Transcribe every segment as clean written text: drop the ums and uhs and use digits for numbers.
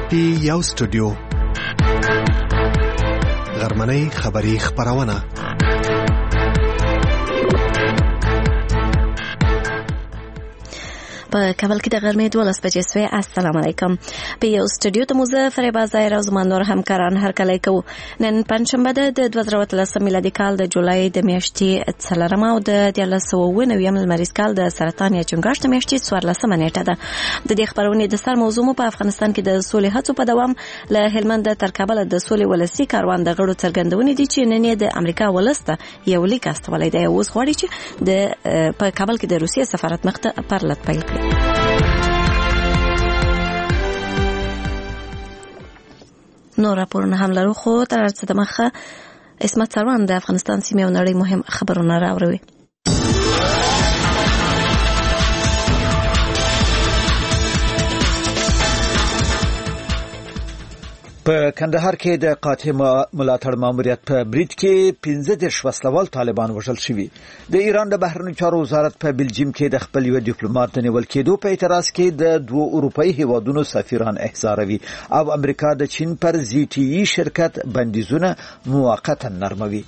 پی یو سټوډیو غرمنۍ خبری خبرونه په کابل کې د غرمې 12 بجې سوی. السلام علیکم. په یو سټوډیو ته موزه فریبا ظاهر او زما نور همکاران هرکلی کوو. نن پنځشنبه د 2013 میلادي کال د جولای د میاشتې 4 او د 1999 لمریز کال د سرطان یا چنګاښ د میاشتې 14 نیټه ده. د دې خبرونې د سر موضوع په افغانستان کې د سولې هڅو په دوام له هلمند تر کابل د سولې ولسی کاروان د غړو څرګندونې دي چې نن د امریکا ولسته یو لیک استولای دی. اوس غواړي چې په کابل کې د روسیې سفارت مخ ته پرلط پیل کړي. نور راپورونه هم لرو خو تر څه د مخه اسمت سروان د افغانستان سیمې او نړۍ مهم خبرونه راوړي. په کندهار کې د قاطع ملاتړ ماموریت په برید کې 15 وسلوال طالبان وژل شوي. د ایران د بهرنیو چارو وزارت په بلجیم کې د خپل یو ډیپلوماټ د نیول کېدو په اعتراض کې د دوه اروپאי هیوادونو سفیران احضاروي او امریکا د چین پر ZTE شرکت بندیزونه موقتا نرموي.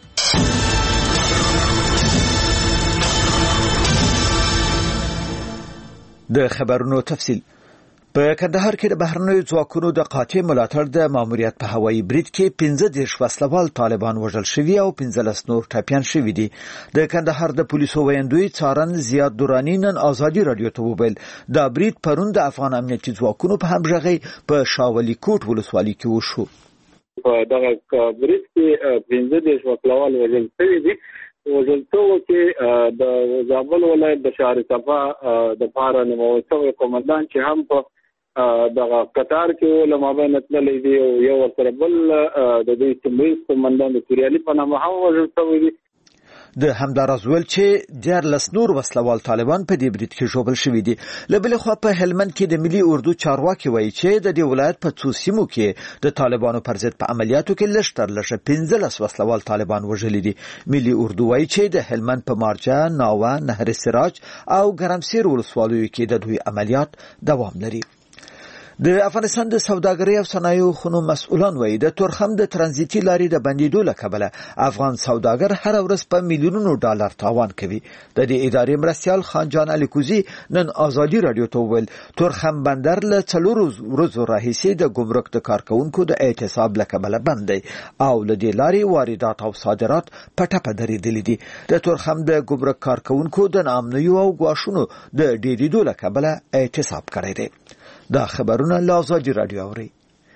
د خبرونو تفصیل. په کندهار کې د بهرنیو ځواکونو د قاطع ملاتړ د ماموریت په هوایي برید کې 15 وسلوال طالبان وژل شوي او 15 نور ټپيان شوي دي. د کندهار د پولیسو ویاندوی څارن زیاد دورانی نن آزادي رادیو ته وویل دا برید پرون د افغان امنیتي ځواکونو په همغږي په شاولي کوټ ولسوالۍ کې وشو. په دغه برید کې 15 وسلوال وژل شوي دي. وزلتو کې د زابل ولایت د شهر صفا د پاره نوموړی قومندان چې هم په دغه قطار کې علماء نتللې دي او یو سره بل د دې سیمې قومندان د سوریالي په نامه هم وژل شوی دی. د همداراز ول چې 14 نور وسلوال طالبان په دې برید کې ژوبل شوي دي. لبل خو په هلمند کې د ملي اردو چارواکي وایي چې د دې ولایت په څو سیمو کې د طالبانو پر ضد په عملیاتو کې لشتر 15 وسلوال طالبان وژل دي. ملي اردو وایي چې د هلمند په مارجه، ناوه، نهر سراج او ګرمسیر ولسوالیو کې د دوی عملیات دوام لري. د افغانستان د سوداګرۍ او صنایعو خونو مسؤلان وایي د تورخم د ترانزیتي لارې د بندیدو له کبله افغان سوداګر هر ورځ په میلیونونو ډالر تاوان کوي. د دې ادارې مرستیال خان جان علي کوزي نن آزادي رادیو ته وویل تورخم بندر له 4 ورځو راهیسې د ګمرک د کارکونکو د اعتصاب له کبله بند دی او له دې لارې واردات او صادرات په ټپه درېدلي دي. د تورخم د ګمرک کارکونکو د ناامنیو او ګواښونو د ډېرېدو له کبله اعتصاب کړی دی. دا خبرونه لازادي رادیو اوري.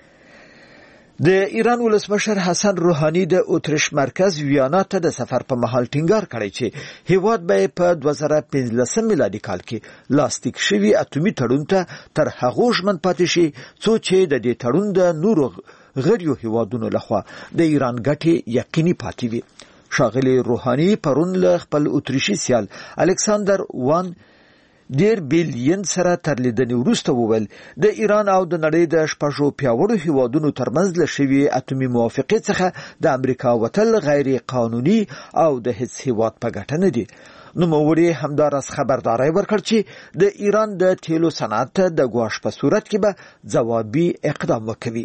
د ایران ولسمشر حسن روحاني د اتریش مرکز ویانا ته د سفر په مهال ټینګار کړی چې هیواد به په 2015 میلادي کال کې لاستیک شوی اتومي تړون ته تر هغه ژمن پاتې شي څو چې د دې تړون د نورو غړیو هیوادونو لخوا د ایران ګټې یقیني پاتې وي. ښاغلي روحاني پرون له خپل اتریشي سیال الکساندر وان ډیر بیلین سره تر لیدنې وروسته وویل د ایران او د نړۍ د شپږو پیاوړو هیوادونو ترمنځ له شوی اتومي موافقې څخه د امریکا وتل غیر قانوني او د هیڅ هیواد په ګټه نه دي. نوموړي همداراز خبرداري ورکړ چې د ایران د تیلو صنعت د ګواښ په صورت کې به ځوابي اقدام وکوي.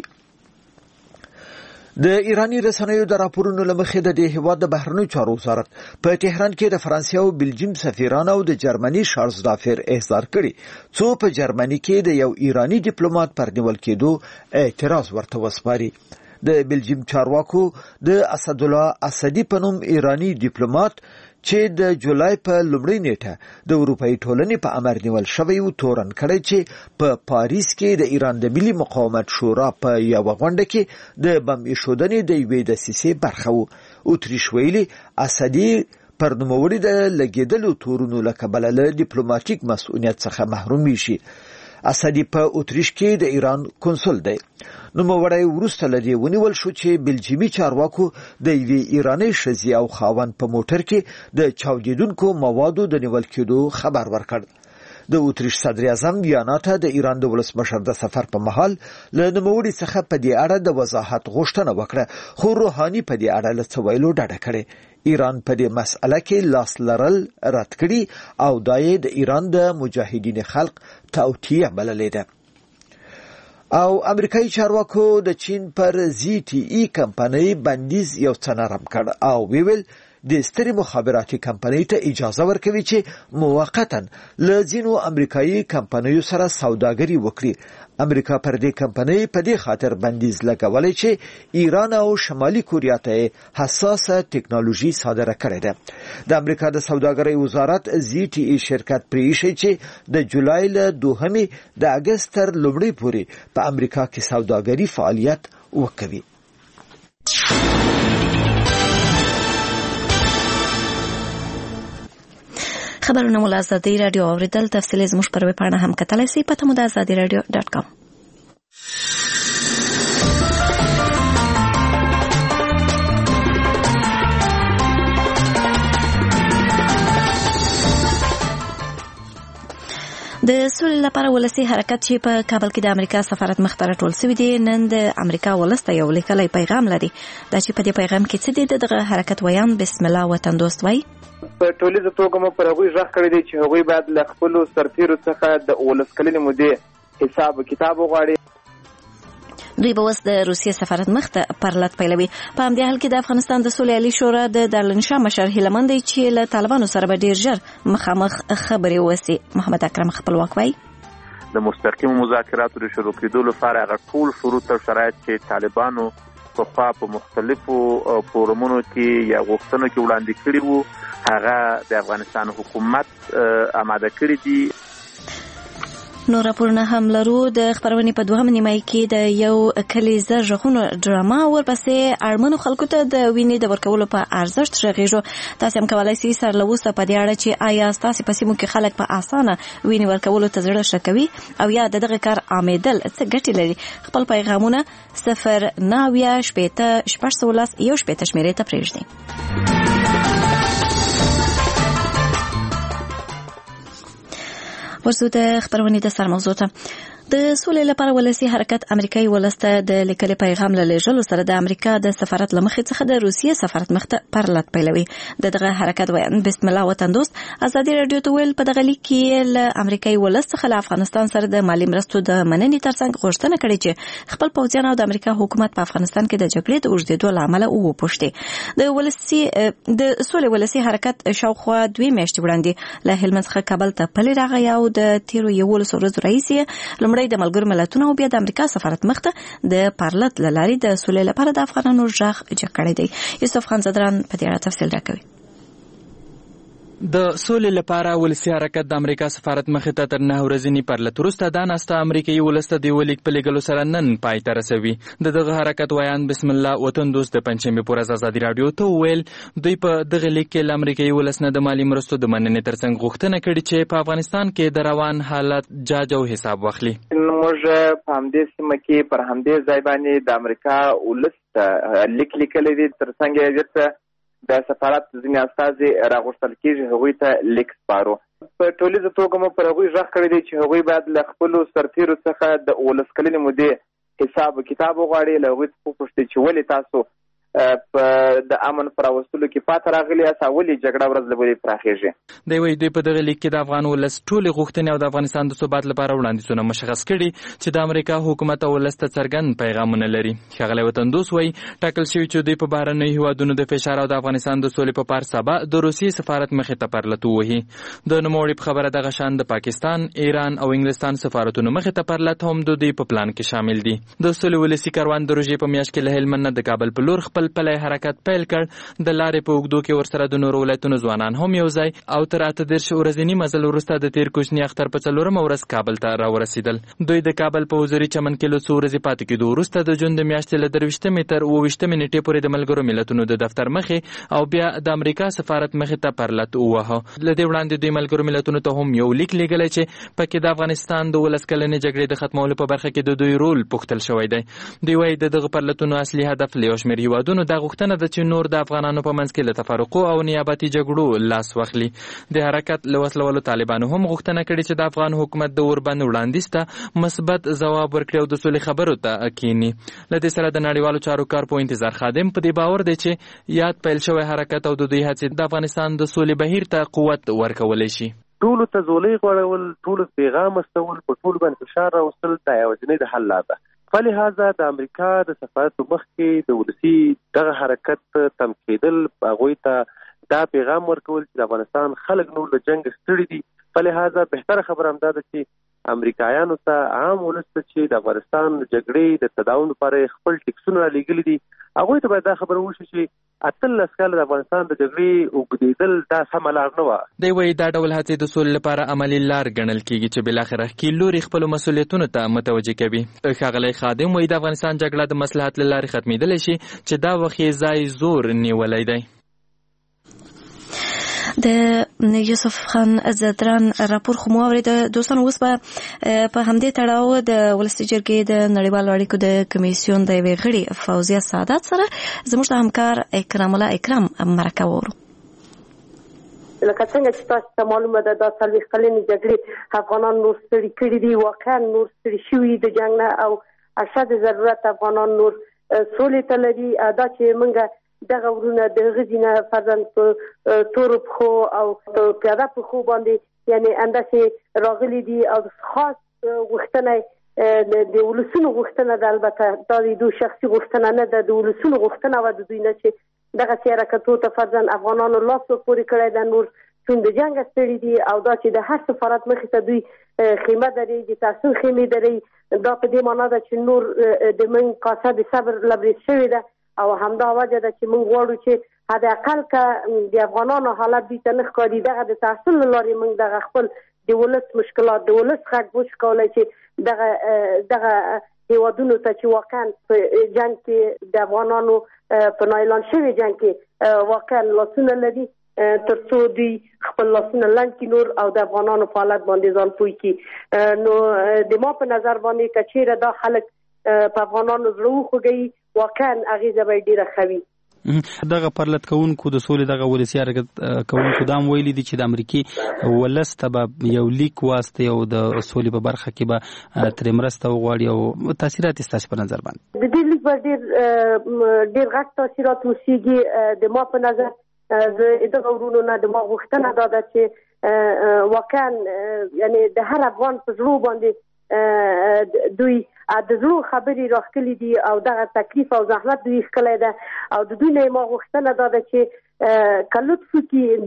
د ایرانی رسنیو د راپورونو لمخې د هیواد د بهرنیو چارو وزارت په تهران کې د فرانسې او بلجیم سفیران او د جرمني شارلزدافر احضار کړي څو په جرمني کې د یو ایرانی ډیپلوماټ پر نیول کېدو اعتراض ورته وسپاري. د بلجیم چارواکو د اسدالله اسدی په نوم ایرانی ډیپلوماټ چې د جولای په لومړۍ نیټه د اروپאי ټولنې په امر نیول شوی و تورن کړی چې په پاریس کې د ایران د ملي مقاومت شورا په یو غونډه کې د بم ایښودنې د یوې دسیسې برخه و. اتریش ویلي اسدی پر نوموړي د لګیدلو تورونو له کبله له ډیپلوماټیک مسؤلیت څخه محروم شي. اسدی په اتریش کې د ایران کنسول دی. نوموړی وروسته له دې ونیول شو چې بلجیمي چارواکو د یوې ایراني ښځې او خاوند په موټر کې د چاودیدونکو موادو د نیول کېدو خبر ورکړ. د اتریش صدر اعظم ویانا ته د ایران د ولسمشر د سفر په مهال له نوموړي څخه په دې اړه د وضاحت غوښتنه وکړه خو روحاني په دې اړه له څه ویلو ډډه کړې. ایران په دې مسأله کې لاس لرل رد کړي او دا یې د ایران د مجاهدین خلق توطیه بللې ده. او امریکایي چارواکو د چین پر ZTE کمپنۍ بندیز یو څه نرم کړ او ویل د ستري مخابراتي کمپنۍ ته اجازه ورکوي چې موقتا له ځینو امریکایي کمپنیو سره سوداګري وکړي. امریکا پر دې کمپنۍ په دې خاطر بندیز لګولای چې ایران او شمالي کوریا ته حساسه ټکنالوژي صادره کړې ده. د امریکا د سوداګرۍ وزارت ZTE شرکت پریښی چې د جولای له 2 د اگست تر لومړۍ پورې په امریکا کې سوداګري فعالیت وکوي. خبرونه مو له ازادي راډیو اوریدل. تفصیلي زموږ پر ویب پاڼه هم کتلی سئ. پته مو د azadiradio.com. د سولې لپاره ولسی حرکت چې په کابل کې د امریکا سفارت مخ ته راټول شوی دی نن د امریکا ولسته یو لیکلی پیغام لري. دا چې په دې پیغام کې څه دی دغه حرکت ویان بسم الله وطن دوست وای. په ټولیزه توګه مو پر هغوی غږ کړی دی چې هغوی باید له خپلو سرتیرو څخه د 19 کلنې مودې حساب کتاب وغواړي. دوی به اوس د روسیې سفارت مخ ته پرلط پیلوي. په همدې حال کې د افغانستان د سولې عالي شورا د دارالانشا مشر هیله مند دی چې له طالبانو سره به ډیر ژر مخامخ خبرې وسي. محمد اکرم خپلواک وایي د مستقیم مذاکراتو د شروع کېدو لپاره هغه ټول شروط او شرایط چې طالبانو په خوا په مختلفو فورمونو کې یا غوښتنو کې وړاندې کړي وو هغه د افغانستان حکومت آماده کړي دي. نو راپورونه هم لرو. د خبرونې په دوهم نیمایي کې د یو کلیزه ژغونو ډراما ورپسې اړمنو خلکو ته د وینې د ورکولو په ارزښت غږیږو. تاسو هم کولای شئ سر له اوسه په دې اړه چې آیا ستاسو په سیمو کې خلک په اسانه وینې ورکولو ته زړه ښه کوي او یا دغه کار عامدل څه ګټې لري خپل پیغامونه 09 شپېته شپږ 16 یو شپېته شمیرې ته پرېږدئ. ورسو د خبرونې د سر موضوع ته. د سولې لپاره ولسی حرکت امریکایي ولسته د لیکلي پیغام له لېږلو سره د امریکا د سفارت له مخې څخه د روسیې سفارت مخ ته پرلط پیلوي. دغه حرکت ویان بسم الله وطن دوست ازادي رادیو ته ویل په دغه لیک کې له امریکایي ولس څخه له افغانستان سره د مالی مرستو د مننې ترڅنګ غوښتنه کړې چې خپل پوځیان او د امریکا حکومت په افغانستان کې د جګړې د اوږدېدو له امله وپوښتي. د سولې ولسی حرکت شاوخوا 2 میاشتې وړاندې له هلمند څخه کابل ته پلی راغی او د تیرو 11 ورځو راهیسې د ملګرو ملتونو او بیا د امریکا سفارت مخ ته د پرلط لاري د سولې لپاره د افغانانو ژغ جګړې دی. یوسف خان زدران په دې اړه تفصیل راکوي. د سولې لپاره ولسی حرکت د امریکا سفارت مخ ته تر 9 ورځې پرلط وروسته د ناسته امریکایي ولسته دی ولیک په لګلو سره نن پای ته رسوي. دغه حرکت ویان بسم الله وطن دوست د پنځمې پورې ازادي رادیو ته ویل دوی په دغه لیک کې د امریکایي ولسنه د مالی مرستو د مننې ترڅنګ غوښتنه کړې چې په افغانستان کې د روان حالت جاج او حساب واخلي. موږ په همدې سیمه کې پر همدې ځای باندې د امریکا ولسته لیک لیکلی دی ترڅنګ یې د سفارت ځینې استازي راغوښتل کېږي هغوی ته لیک سپارو. په ټولیزه توګه مو پر هغوی غږ کړی دی چې هغوی باید له خپلو سرتیرو څخه د 19 کلنې مودې حساب کتاب وغواړي. له هغوی څخه وپوښتي چې ولې تاسو په د امن پر راوستلو کې پاتې راغلي یاست او ولې جګړه ورځ له بلې پراخېږي. دی وایي دوی په دغه لیک کې د افغان ولس ټولې غوښتنې او د افغانستان د ثبات لپاره وړاندیزونه مشخص کړي چې د امریکا حکومت او ولس ته څرګند پیغامونه لري. ښاغلی وطن دوست وایي ټاکل شوي چې دوی په بهرنیو هیوادونو د فشار او د افغانستان د سولې په پار سبا د روسیې سفارت مخې ته پرلط ووهي. د نوموړي په خبره دغه شان د پاکستان، ایران او انګلستان سفارتونو مخې ته پرلط هم د دوی په پلان کې شامل دي. د سولې ولسي کاروان د روژې په میاشت کې له هلمند نه د کابل په لور خپل پلی حرکت پیل کړ. د لارې په اوږدو کې ورسره د نورو ولایتونو ځوانان هم یو ځای او تر 38 ورځني مزل وروسته د تیر کوچني اختر په 4مه ورځ کابل ته راورسېدل. دوی د کابل په حضوري چمن کې له څو ورځې پاتې کېدو وروسته د جون د میاشتې له 23 تر 28 نیټې پورې د ملګرو ملتونو د دفتر مخې او بیا د امریکا سفارت مخې ته پرلط ووهه. له دې وړاندې دوی ملګرو ملتونو ته هم یو لیک لیږلی چې پکې د افغانستان د 19 کلنې جګړې د ختمولو په برخه کې د دوی رول پوښتل شوی دی. دوی وایي دغه پرلطونو اصلي هدف له یو شمېر هیوادونو دا غوښتنه ده چې نور د افغانانو په منځ کې له تفرقو او نیابتي جګړو لاس واخلي. د حرکت له وسلوالو طالبانو هم غوښتنه کړې چې د افغان حکومت د اوربند وړاندیز ته مثبت ځواب ورکړي او د سولې خبرو ته کینی. له دې سره د نړیوالو چارو کارپو انتظار خادم په دې باور دی چې یاد پیل شوی حرکت او د دوی هڅې د افغانستان د سولې بهیر ته قوت ورکولی شي. ټولو ته زولۍ غوړول، ټولو پیغام استول، په ټولو باندې فشار راوستل دا یوازینۍ د حل لاره ده. فلهذا د امریکا د سفارت په مخ کې د ولسي دغه حرکت تم کېدل، هغوی ته دا پیغام ورکول چې د افغانستان خلک نور له جنګ ستړي دي. فلهذا بهتره خبره همدا ده چې امریکایانو ته عام ولس ته چې د افغانستان د جګړې د تداوم لپاره خپل ټیکسونه رالیږلي دي، هغوی ته باید دا خبره وشي چې 18 کاله د افغانستان د جګړې اوږدېدل دا سمه لار نه وه. دی وایي دا ډول هڅې د سولې لپاره عملي لار ګڼل کېږي چې بالاخره ښکیل لوري خپلو مسؤلیتونو ته متوجه کوي. ښاغلی خادم وایي د افغانستان جګړه د مصلحت له لارې ختمېدلی شي چې دا وخت یې ځای زور نیولی دی. د یوسف خان زدران راپور خو مو اورید. دوستانو اوس به په همدې تړاو د ولسي جرګې د نړیوالو اړیکو د کمیسیون د یوې غړي فوزیه سعادت سره زموږ د همکار اکرام الله اکرام مرکه وورو. لکه څنګه چې تاسو ته معلومه ده دا 40 کلنې جګړې افغانان نور ستړي کړي دي، واقعا نور ستړي شوي د جنګ نه، او ارشد ضرورت افغانان نور سولې ته لري. دا چې موږ دغه ورونه د غزینه فرضاً په تورو پښو او پیاده پښو باندې یعنی انداسې راغلي دي، او خاص غوښتنه د ولسونو غوښتنه ده. البته دا د دوی شخصي غوښتنه نه ده، د ولسونو غوښتنه وه د دوی نه چې دغه حرکتو ته فرضاً افغانانو لاس پورې کړی ده، نور چون د جنګ ستړي دي، او دا چې د هر سفارت مخې ته دوی خیمه دري د تحصیل خیمې دري، دا په دې معنا ده چې نور د من کاسه د صبر لبریز شوی ده. او همدا وجه ده چې موږ غواړو چې حد اقل که د افغانانو حالت دوی ته نه ښکاري، دغه د تحصیل له لارې موږ دغه خپل د ولس مشکلات د ولس غږ وشو کولی چې دغه هیوادونو ته چې واقعا په جنګ کې د افغانانو په نااعلان شوي جنګ کې واقعا لاسونه لري، تر څو دوی خپل لاسونه لنډ کړي نور او د افغانانو په حالت باندې ځان پوه کړي. نو د ما په نظر باندې که چیرې دا خلک په افغانانو زړه وخوږوي، واقعا اغیزه به ډیره ښه وي. دغه پرلط کوونکو د سولې دغه ولسي حرکت کوونکو دا هم ویلي دي چې د امریکې ولس ته به یو لیک واستي او د سولې په برخه کې به ترې مرسته وغواړي، او تاثیرات یې ستاسو په نظر باندې د دې لیک به ډېر غټ تاثیرات وشيږي. د ما په نظر زه دغه ورونو نه د ما غوښتنه دا ده چې واقعا یعنی د هر افغان په زړه باندې دوی د زړه خبرې راخلي دي، او دغه تکلیف او زحمت دوی ښکلی ده، او د دوی نه ما غوښتنه دا ده چې که لطف وکړي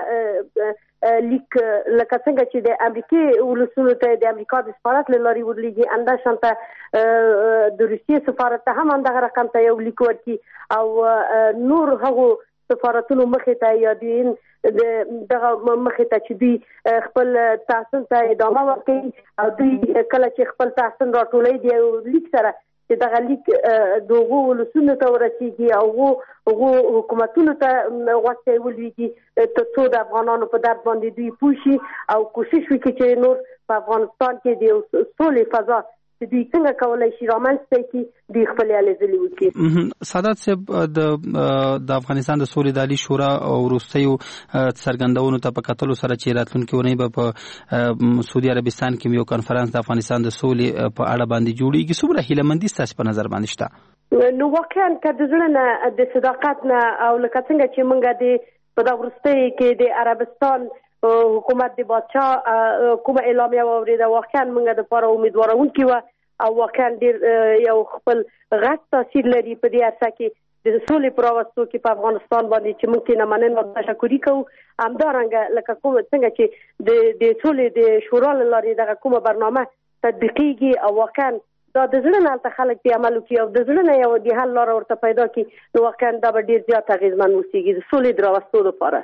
دغه لیک لکه څنګه چې د امریکې ولسونو ته د امریکا د سفارت له لارې ورلیږي، همداشان ته د روسیې سفارت ته هم همدغه رقم ته یو لیک ورکړي، او نور هغو سفارتونو مخې ته یا دغه مخې ته چې دوی خپل تحصیل ته ادامه ورکوي، او دوی کله چې خپل تحصیل راټولوي د یو لیک سره چې دغه لیک د هغو ولسونو ته ورسیږي او هغو حکومتونو ته غوڅه ولویږي، تر څو د افغانانو په درد باندې دوی پوه شي او کوشش وکړي چې نور په افغانستان کې د سولې فضا چې دوی څنګه کولای شي رامنځته کړي، دوی خپلې هلې ځلې وکړي. سعادت صاحب د افغانستان د سولې د عالي شورا او وروستیو څرګندونو ته په کتلو سره چې راتلونکې اونۍ به په سعودي عربستان کې یو کنفرانس د افغانستان د سولې په اړه باندې جوړیږي، څومره هیلهمندي ستاسو په نظر باندې شته؟ نو واقعا که د زړه نه د صداقت نه او لکه څنګه چې موږ د په دا وروستیو کې د عربستان حکومت د بادشاه کومه اعلامیه واورېده، واقعا موږ دپاره امیدوارونکې وه، او واقعا ډېر یو خپل غټ تاثیر لري په دې عرصه کې د سولې په راوستو کې په افغانستان باندې چې موږ ترې مننه او تشکري کوو. همدارنګه لکه کومه څنګه چې د سولې د شورا له لارې دغه کومه برنامه تطبیقېږي، او واقعا دا د زړه نه هلته خلک پرې عمل وکړي او د زړه نه یو د حل لاره ورته پیدا کړي، نو واقعا دا به ډېر زیات اغېزمن اوسېږي د سولې د راوستو لپاره.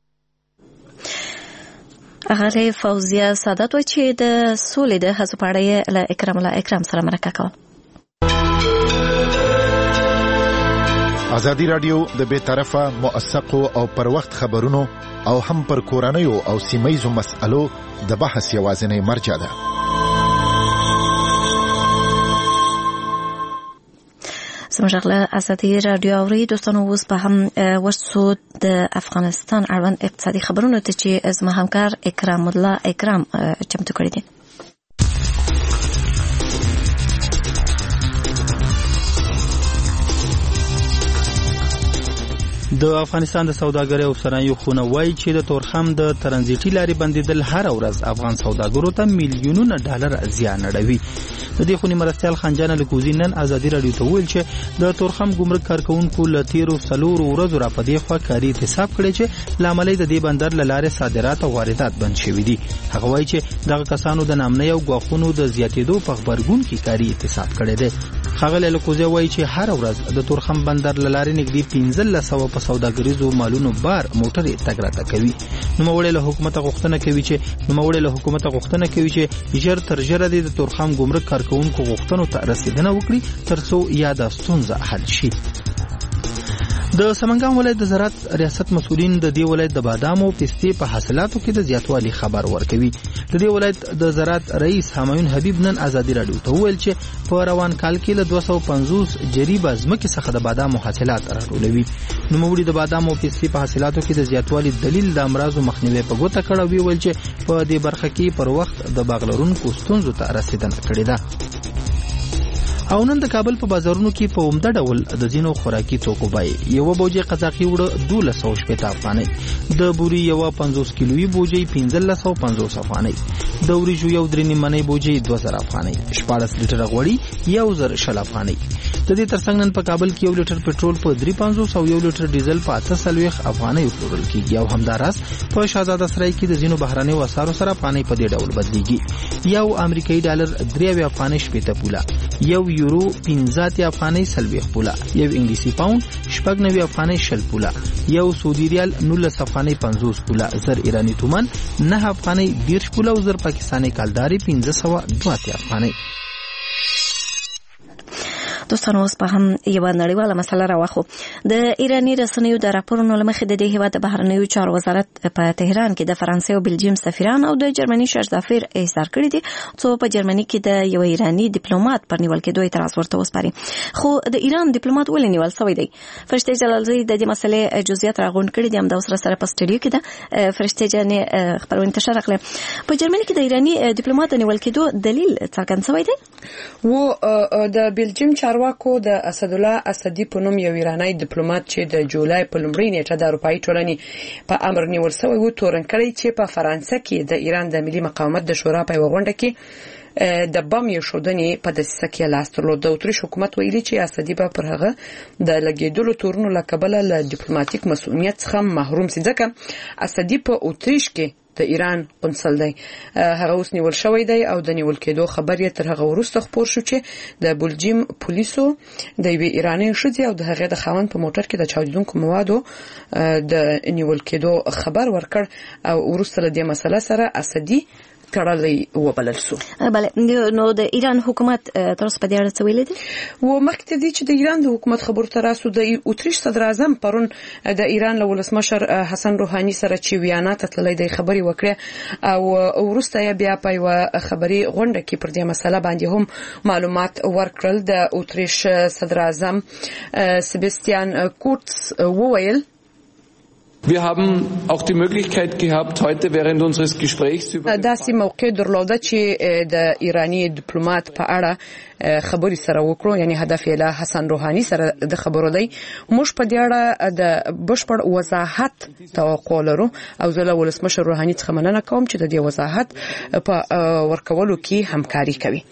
غالۍ فوزیه سعادت وایي چې د سولې د هڅو په اړه یې له اکرام الله اکرام سره مرکه کوله. ازادي راډیو د بې طرفه موثقو او پر وخت خبرونو او هم پر کورنیو او سیمه‌یزو مسألو د بحث یوازینی مرجع ده. زموږ له ازادي راډیو اوري دوستانو اوس به هم ورسو د افغانستان اړوند اقتصادي خبرونو ته چې زما همکار اکرام الله اکرام چمتو کړی دي. د افغانستان د سوداګرۍ او صنایعو خونه وایي چې د تورخم د ترانزیتي لارې بندیدل هر ورځ افغان سوداګرو ته میلیونونه ډالر زیان اړوي. د دې خونې مرستیال خنجان الکوزي نن ازادي راډیو ته وویل چې د تورخم ګمرک کارکونکو له تیرو 4 ورځو را په دې خوا کاري احتساب کړی چې له امله د دې بندر له لارې صادرات او واردات بند شوي دي. هغه وایي چې دغه کسانو د نامنۍ او ګواښونو د زیاتېدو په غبرګون کې کاري احتساب کړی دی. ښاغلی الکوزي وایي چې هر ورځ د تورخم بندر له لارې نږدې 1500 په سوداګریزو مالونو بار موټرې تګ راتګ کوي. نوموړی له حکومته غوښتنه کوي چې ژر تر ژره د تورخم ګمرک کارکونکو غوښتنو ته رسیدنه وکړي ترڅو یاده ستونزه حل شي. د سمنګان ولایت د زراعت ریاست مسؤلین د دې ولایت د بادام او پستې په حاصلاتو کې د زیاتوالي خبر ورکوي. د دې ولایت د زراعت رئیس همایون حبیب نن ازادي راډیو ته وویل چې په روان کال کې له 250 جریبه ځمکې څخه د بادامو حاصلات راټولوي. نوموړي د بادام او پستې په حاصلاتو کې د زیاتوالي دلیل د امراضو مخنیوي په ګوته کړ او ویل چې په دې برخه کې پر وخت د باغ لرونکو ستونزو ته رسیدنه کړې ده. او نن د کابل په بازارونو کې په عمده ډول د ځینو خوراکي توکو بیې یو بوجي قزاقي وړه 1250 افغانۍ، د بوري یو 50 کیلویي بوجي 1550 افغانۍ، د وریجو یو 3 منۍ بوجي 2000 افغانۍ، 14 لیټر غوړي 1000 افغانۍ. د دې ترڅنګ نن په کابل کې 1 لیټر پټرول په 350 او 1 لیټر ډیزل په 840 افغانۍ پلورل کیږي. او همداراز په شاهزاده سرای کې د ځینو بهراني وسارو سره افغانۍ په دې ډول بدلیږي. یو امریکایي ډالر 3 افغانۍ 80 پوله، یو یورو 15 افغانۍ 30 پوله، یو انګلیسي پاوند 90 افغانۍ 60 پوله، یو سعودي ریال 19 افغانۍ 50 پوله، زر ایرانی تومان 9 افغانۍ 20 پوله او زر پاکستاني کالداري 1502 افغانۍ. دوستانو اوس په هم یو نړیواله مسله راوخو. د ایرانی رسنیو د راپورونو لمخې د دې هیواد د بهرنیو چارو وزارت په تهران کې د فرانسې او بلجیم سفیران او د جرمني شرزافیر احضار کړي دي څو په جرمني کې د یو ایرانی ډیپلوماټ پر نیول کېدو اعتراض ورته وسپاري. خو د ایران ډیپلوماټ ولې نیول شوی دی؟ فرشته جلالزی د دې مسلې جزئیات راغونډ کړي دي. هم د اوسره سره په سټډیو کې ده فرشته جانې خبرونه تشریح کړل. په جرمني کې د ایرانی ډیپلوماټ نیول کېدو دلیل څرګند شوی دی. و د بلجیم چارواکو د اسدالله اسدی په نوم یو ایرانی ډیپلوماټ چې د جولای په لومړۍ نیټه د اروپאי ټولنې په امر نیول شوی و تورن کړی چې په فرانسه کې د ایران د ملي مقاومت د شورا په غونډه کې د بم یې شودنې په دسیسه کې لاس درلود. د اتریش حکومت ویلي چې اسدی به پر هغه د لګیدلو تورونو له کبله له ډیپلوماټیک مسؤلیت څخه محروم سي. ځکه اسدی په اتریش کې د ایران قنصل دی. هغه اوس نیول شوی دی او د نیول کېدو خبر یې تر هغه وروسته خبر شو چې د بلجیم پولیسو د یوې ایرانی ښځې او د هغې د خاوند په موټر کې د چاودیدونکو موادو د نیول کېدو خبر ورکړ او وروسته له دې مسله سره اسدی تړلې وبلل شو. بله نو د ایران حکومت تر اوسه په دې اړه څه ویلي دي؟ و مخکې دي چې د ایران د حکومت خبر تر راسو د اتریش صدر اعظم پرون د ایران له ولسمشر حسن روحاني سره چې ویانا ته تللی دی خبري وکړه او وروسته بیا په یو خبري غونډه کې پر دې مسله باندې هم معلومات ورکړل. د اتریش صدر اعظم سباستیان کورتس وویل Wir haben auch die Möglichkeit gehabt, heute während unseres Gesprächs über داسې موقع درلوده چې د ایرانی ډیپلوماټ په اړه خبري سره وکړو، یعنی هدف یې له حسن روحاني سره د خبرو دی. موږ په دې اړه د بشپړ وضاحت توقع لرو او زه له ولسمشر روحاني څخه مننه کوم چې د دې وضاحت په ورکولو کې همکاري کوي.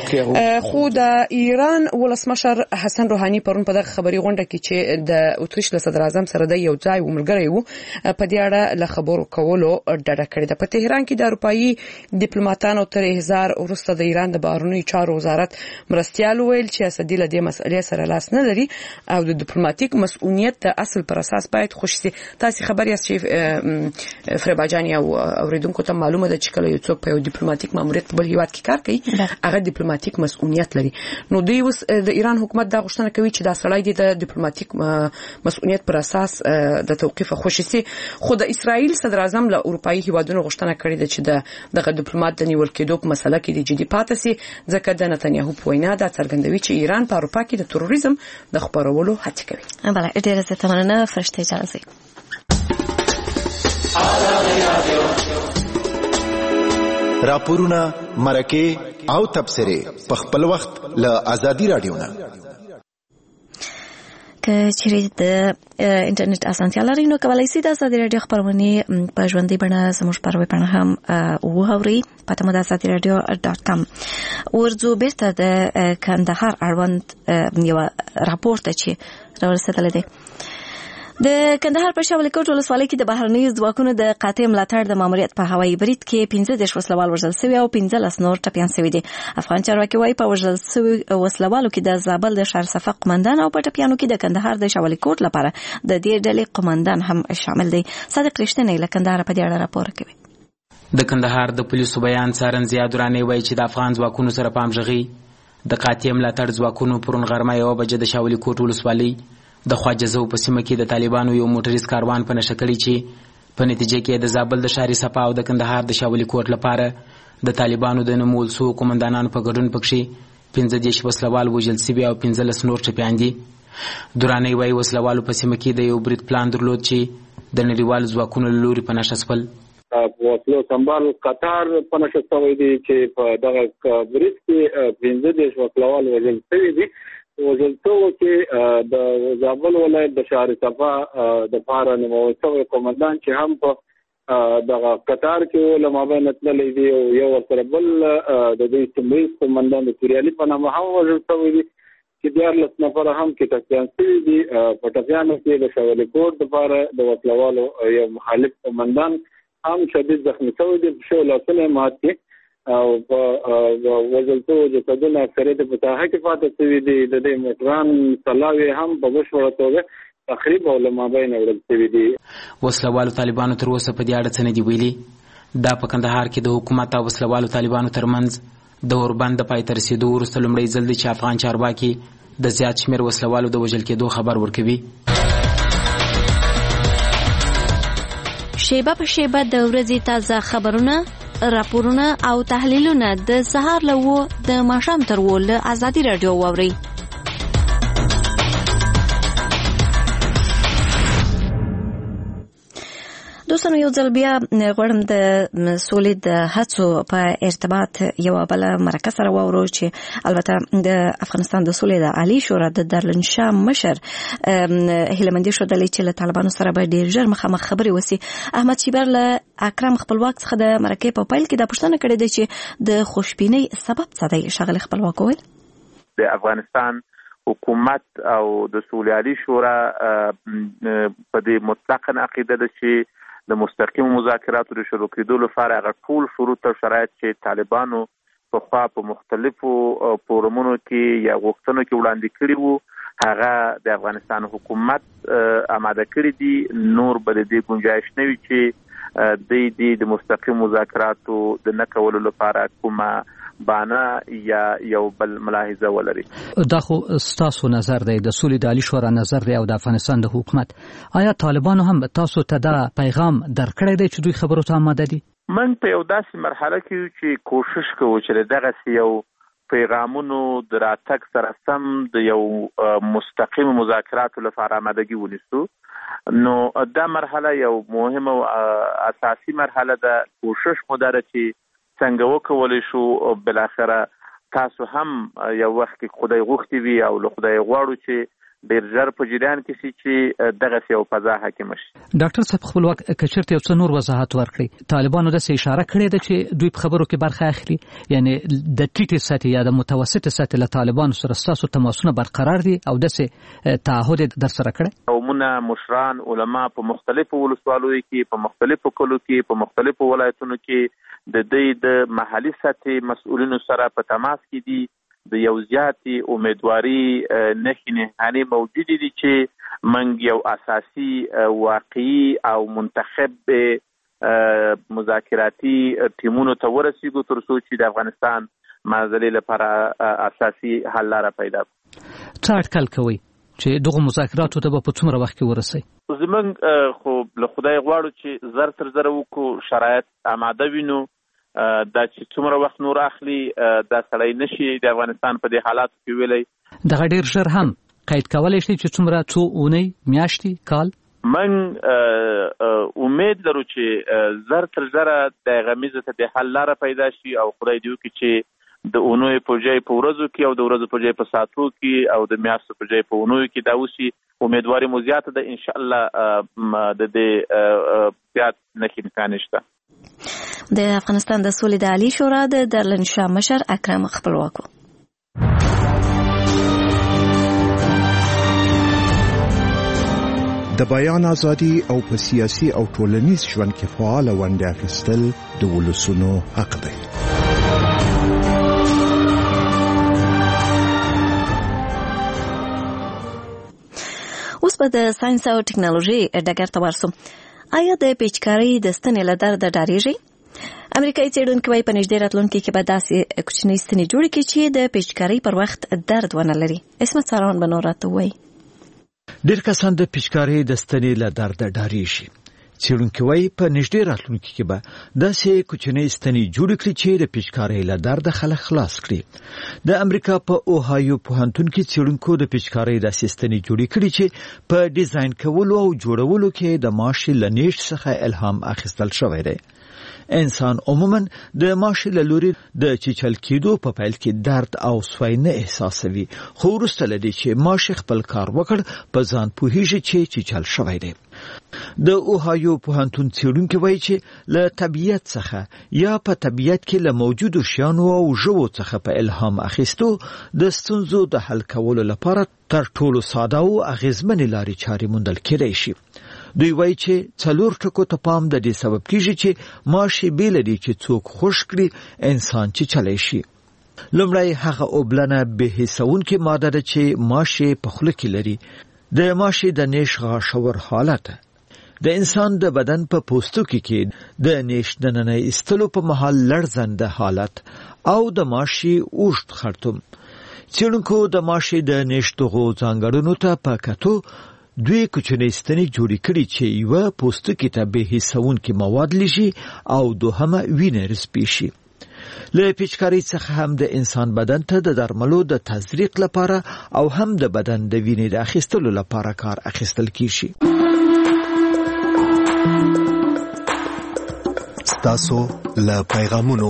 خو د ایران ولسمشر حسن روحاني پرون په دغه خبري غونډه کې چې د اتریش له صدر اعظم سره د یو ځای وملګری په دې اړه له خبرو کولو ډډه کړې ده. په تهران کې د اروپאי ډیپلوماټانو تر احضار وروسته د ایران د بهرنیو چارو وزارت مرستیال ویل چې اسدی له دې مسئلې سره لاس نه لري او د ډیپلوماټیک مسؤلیت د اصل پر اساس باید خوشي سي. تاسو خبر یاست چې فریباجانی او اوریدونکو ته معلومه ده چې کله یو څوک په یو ډیپلوماټیک ماموریت په بل هیواد کې کار کوي هغه ډیپلوماټیک مسؤلیت لري. نو دوی اوس د ایران حکومت دا غوښتنه کوي چې دا سړی د ډیپلوماټیک مسؤلیت پر اساس د توقيف خوشي سي. خو د اسرائیل صدر اعظم له اروپאי هیوادونو غوښتنه کړې ده چې دغه ډیپلوماټ د نیول کېدو په مسله کې د جدي پاتې سي، ځکه د نتنیاهو په وینا دا څرګندوي چې ایران په اروپا کې د تروریزم د خپرولو هڅه کوي. بله ډیره زیاته مننه فرشته جلالزی. راپورونه مرکه او تبصره په خپل وخت له ازادي رادیو نه. که چیرې د انټرنیټ اسانتیا لري نو کولای شئ د ازادي رادیو خبرونه په ژوندۍ بڼه زموږ په ویب باندې هم وګورئ. پته مو د azadiradio.com ورځو بیرته د کندهار اړوند یو راپورټ چې راورسېدلی دی. د کندهار په شاولي کوټ ولسوالۍ کې د بهرنیو ځواکونو د قاطع ملاتړ د ماموریت په هوایي برید کې 15 وسلوال وژل شوي او 15 نور ټپیان شوي دي. افغان چارواکي وايي په وژل شوي وسلوالو کې د زابل د شهر صفا قومندان او په ټپیانو کې د کندهار د شاولي کوټ لپاره د دې ډلې قومندان هم شامل دي. صادق رښتینی له کندهار په دې اړه راپور کوي. د کندهار د پولیسو بیان څارن زیاد درانه وایي چې د افغان ځواکونو سره پامژغي د قاطع ملاتړ ځواکونو پرون غرمه یو بجې د شاولي کوټ ولسوالۍ د خواجزو په سیمه کې د طالبانو یو موټریز کاروان په نشه کړی چې په نتیجه کې د زابل د شهر صفا او د کندهار د شاولي کوټ لپاره د طالبانو د نومول سو قومندانانو په ګډون پکې 15 وسلوال وژل شوي او 15 نور ټپیان دي. درانه وایي وسلوالو په سیمه کې د یو برید پلان درلود چې د نړیوالو ځواکونو له لوري په نشه شول. وسلو سنبال قطر په نشه شوی دی چې په دغه برید کې 15 وسلوال وژل شوي دي. وزلتو کې د زابل ولایت د شهر صفا د پاره نومول شوی قومندان چې هم په دغه قطر کې له مابین تللی دی او یو ورسره بل د دې سیمې قومندان د کوریالي په نامه هم وژل شوی دی چې 14 نفر هم کې ټپیان شوي دي. په ټپیانو کې د شاولي کوټ د پاره د وسلوالو یو مخالف قومندان هم شدید زخمی شوی دی په شو لاسونه مات کې او په وزلتو جسدونه اکثریت په ساحه کې پاتې شوي دي. د دې موټران سلاوي هم په بشپړه توګه تخریب او له مابین وړل شوي دي. وسلوالو طالبانو تر اوسه په دې اړه څه نه دي ویلي. دا په کندهار کې د حکومت او وسلوالو طالبانو ترمنځ د اوربند د پای ته رسېدو وروسته لومړی ځل دی چې افغان چارواکي د زیات شمېر وسلوالو د وژل کېدو خبر ورکوي. شیبه په شیبه د ورځې تازه خبرونه، راپورونه او تحلیلونه د سهار له 9 د ماښام تر 10 له ازادي رادیو واورئ. دوستانو یو ځل بیا غواړم د سولې د هڅو په ارتباط یو بل مرکه سره واورو چې البته د افغانستان د سولې د عالی شورا د درلنشاه مشر هیلمندي شودلې چې له طالبانو سره به ډیر ژر مخامخ خبري وسی. احمد شیبر له اکرم خپلواک څخه د مرکه په پیل کې د پښتنه کړې ده چې د خوشبینۍ سبب څه دی. شغله خپلواک ویل د افغانستان حکومت او د سولې عالی شورا په دې مطلقاً عقیده ده چې د مستقیم مذاکراتو د شروع کېدو لپاره هغه ټول شروط او شرایط چې طالبانو په خوا په مختلفو فورمونو کې یا غوښتنو کې وړاندې کړي وو هغه د افغانستان حکومت آماده کړي دي. نور به د دې گنجایش نه وي چې د مستقیم مذاکراتو د نه کولو لپاره کومه بانا یا یو بل ملاحظه ولري. دا خو ستاسو نظر دی، د سولې د عالی شورا نظر دی او د افغانستان د حکومت. آیا طالبانو هم تاسو ته دا پیغام درکړی دی چې دوی خبرو ته آماده دي؟ من په یو داسې مرحله کې چې کوشش کوو چې دغه یو پیغامونو د راتګ سره سم د یو مستقیم مذاکراتو لپاره آمادګي ونیسو. نو دا مرحله یو مهمه او اساسي مرحله ده. کوشش مو ده چې څنګه وکولای شو بالاخره تاسو هم یو وخت کې خدای غوښتي وي او له خدای غواړو چې ډیر ژر په جریان کې شي چې دغه یو فضا حاکم شي. ډاکټر صاحب خپلواک کچرته یو څه نور وضاحت ورکړي. طالبانو د اشاره کړې ده چې دوی په خبرو کې برخه اخلي، یعنی د ټیټه سطح یا د متوسطه سطح له طالبانو سره تاسو تماسونه برقرار دي او د تعهد در سره کړی. قومونه، مشران، علما په مختلفو ولسوالیو کې، په مختلفو کلو کې، په مختلفو ولایتونو کې د دې د محلي سطح مسؤلینو سره په تماس کې دي. د یو زیاتی امیدواري نښې نښانې موجود دي چې موږ یو اساسي واقعي او منتخب مذاکراتي ټیمونو ته ورسیږو تر څو چې د افغانستان معضلې لپاره اساسي حل لاره پیدا کړو. څه اټکل کوئ چې دغه مذاکراتو ته په څومره وخت کې ورسئ؟ زموږ خو له خدای غواړو چې زر تر زره وکړو، شرایط آماده وینو. دا چې څومره وخت نور اخلي دا سړی نشي د افغانستان په دې حالاتو کې ویلی. دغه ډیر ژر هم قید کولی شي چې څومره څو اونۍ، میاشتې، کال؟ من امید لرو چې زر تر زره د غمیزه ته د حل لاره پیدا شي او خدای دې وکړي چې د اونۍ په ځای په ورځو کې او د ورځو په ځای په ساعتو کې او د میاشتو په ځای په اونۍ کې دا وشي امیدواري مو زیاته ده ان شاء الله د دې زیات نه امکان نشته. د افغانستان د سولې د عالی شورا د درلنشاه مشر اکرم خپلواکو د بیان ازادي او په سیاسي او ټولنیز ژوند کې فعال ونډه اخیستل د ولسونو حق دی. اوس په د ساينس او ټکنالوژي ډګر ته ورسو. آیا د پیچکارۍ د ستنې له درده ډارېږي؟ امریکایي څېړونکي وايي په نږدې راتلونکي کې به داسې کوچنۍ ستنې جوړې کړي چې د پیچکارۍ پر وخت درد ونه لري. اسمت ساران به نور راته ووایي. ډېر کسان د پیچکارۍ د ستنې له درده ډارېږي. څېړونکي وايي په نږدې راتلونکي کې به داسې کوچنۍ ستنې جوړې کړي چې د پیچکارۍ له درده خلک خلاص کړي. د امریکا په اوهایو پوهنتون کې څېړونکو د پیچکارۍ داسې ستنې جوړې کړي چې په ډیزاین کولو او جوړولو کې د ماشي له نیش څخه الهام اخیستل شوی دی. انسان عموما د ماشي له لوري د چیچل کېدو په پیل کې درد او سوی نه احساسوي، خو وروسته له دې چې ماشي خپل کار وکړ په ځان پوهیږي چې چیچل شوی دی. د اوهایو پوهنتون څېړونکي وایي چې له طبیعت څخه یا په طبیعت کې له موجودو شیانو او ژوو څخه په الهام اخیستو د ستونزو د حل کولو لپاره تر ټولو ساده او اغیزمنې لارې چارې موندل کېدای شي. دوی وایي چې 4 ټکو ته پام د دې سبب کیږي چې ماشي بیل دي چې څوک خوش کړي انسان چې چلای شي. لومړی هغه اوبلنه به حسونکې ماده ده چې ماشي په خوله کې لري. د ماشي د نیش غاښور حالت د انسان د بدن په پوستکي کې د نیش دننه ایستلو په مهال لړزنده حالت او د ماشي اوږد خرطوم. څېړونکو د ماشي د نیش دغو ځانګړنو ته په کتو دوی کوچنۍ ستنې جوړې کړي چې یوه پوستکي ته به حسونکې مواد لږي او دوهمه وینه رسپي شي. له پیچکارۍ څخه هم د انسان بدن ته د درملو د تزریق لپاره او هم د بدن د وینې د اخیستلو لپاره کار اخیستل کیږي. ستاسو له پیغامونو.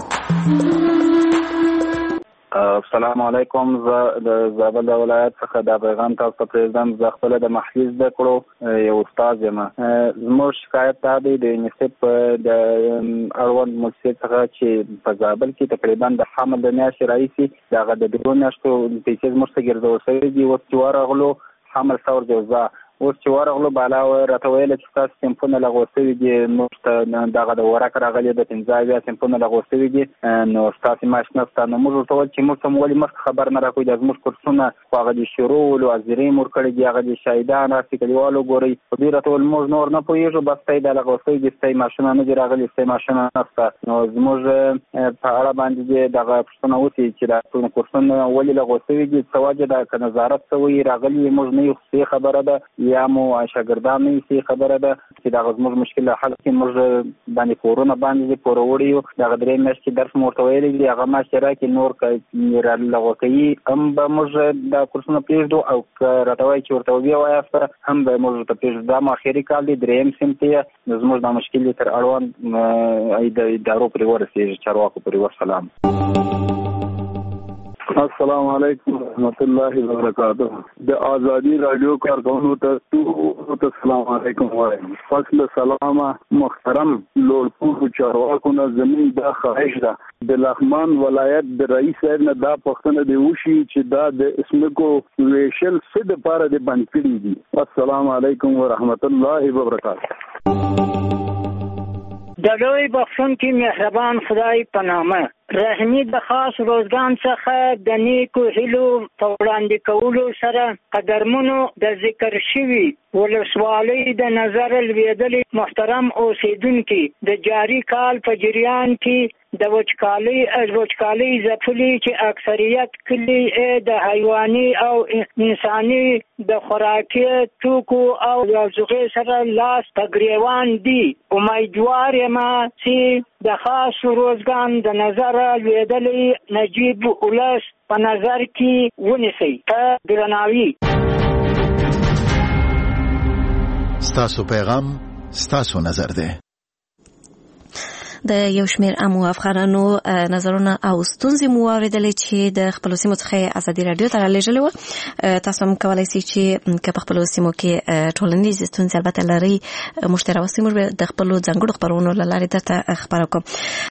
السلام علیکم. زه د زابل ولایت څخه د پیغام تاسو ته پرېږدم. زه خپله د محلي زده کړو یو استاد یم. زموږ شکایت دا دی د یونیسف د اړوند مؤسسې څخه چې په زابل کې تقریبا د حمل د میاشتې راهیسې دغه د 2 میاشتو پیسې زموږ څخه ګرځول شوي دي. اوس چې ورغلو حمل ثور جوزا اوس چې ورغلو بالا راته ویل چې تاسو سیمپونه لغوه شوي دي، موږ ته دغه د ورک راغلي د 15 سیمپونه لغوه شوي دي، نو ستاسو معاش نشته. نو موږ ورته وویل چې موږ ته ولې مخکې خبر نه راکوئ، دا زموږ کورسونه خو هغه د شروع ولو حاضرۍ مو ورکړي دي، هغه د شهیدان هسې کلیوالو ګورئ. خو دوی راته وویل موږ نور نه پوهېږو، بس ته یې دا لغوه شوي دي، ستاسو معاشونه نه دي راغلي، ستاسو معاشونه نشته. نو زموږ په اړه باندې دغه پوښتنه وشي چې دا کورسونه ولې لغوه شوي دي، څه وجه ده، که نظارت شوی راغلي موږ نه یو خبره ده یا مو شاګردان نه یې خبره ده چې دغه زموږ مشکل حل کړي. موږ باندې کورونه باندې پوروړي یو دغه 3 میاشتې درس مو ورته ویلی دي، هغه معاش راکړي، نور که رالغوه کوي هم به موږ دا کورسونه پرېږدو او که راته وایي چې ورته وبیا وایاست هم به موږ ورته پرېږدو. دا مو اخري کال دی، 3م صنف دی. نو زموږ دا مشکل دی تر اړوند د ادارو پورې ورسېږي، چارواکو پورې. وسلام. السلام علیکم ورحمۃ اللہ وبرکاتہ. د آزادی رادیو کارکونو ته السلام علیکم وایم. فصل سلام محترم لوړپوړو چارواکو نه زمين دا خواهش ده د لغمان ولایت د رئیس صاحب نه دا پوښتنه دی وشي چې دا د اسمکو ویشل څه د پاره د بند کړي دي. السلام علیکم ورحمۃ اللہ وبرکاتہ. د لوی بخښونکي مهربان خدای په نامه رحمی د خاص روزګان څخه د نیکو هیلو په وړاندې کولو سره قدرمنو د ذکر شوي ولسوالۍ د نظر لویدلې محترم اوسیدونکي د جاری کال په جریان کې د وچکالۍ ځپلي چې اکثریت کلی د حیواني او انساني د خوراکي توکو او یوځغې سره لاس په ګریوان دي. امیدوار یم چې د خاص روزګان د نظر لویدلې نجیب ولس په نظر کې ونیسي. په درناوي. ستاسو پیغام ستاسو نظر ده. د یو شمېر عامو افغانانو نظرونه او ستونزې مو واورېدلې چې د خپلو سیمو څخه ازادي راډیو ته رالیږلې وه. تاسو هم کولی شئ چې که په خپلو سیمو کې ټولنیزې ستونزې البته لرئ موږ ته راوستئ، موږ به د خپلو ځانګړو خپرونو له لارې درته خپاره کړو.